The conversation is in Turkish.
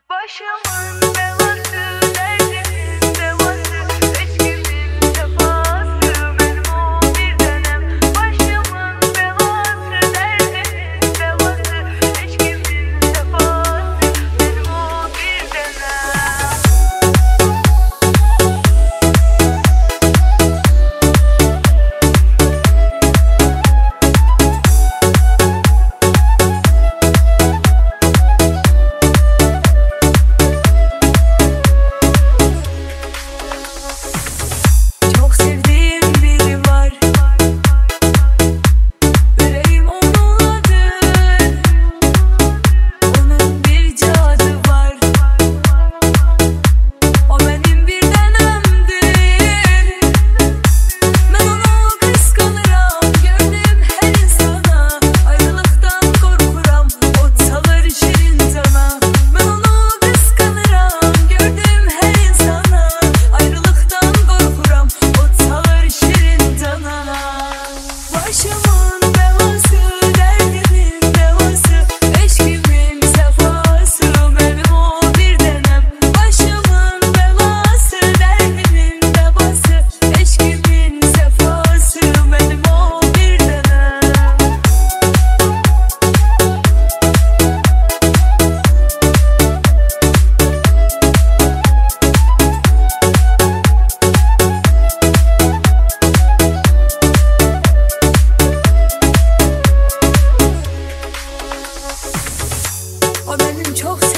Başımın belası, derdimin devası, eşkimin sefası, benim o bir dönem. Başımın belası, derdimin devası, eşkimin sefası, benim o bir dönem. Çok sevdiğim biri var, yüreğim onunladır. Onun bir cadı var, o benim bir tanemdir. Ben onu kıskanırım, gördüğüm her insana. Ayrılıktan korkuram, o çalar şirin cana. Ben onu kıskanırım, gördüğüm her insana. Ayrılıktan korkuram, o çalar şirin cana. Başımın belası, derdimin devası, eşkimin sefası, benim o bir denem. Başımın belası, derdimin devası, eşkimin sefası, benim o bir denem. O benim çok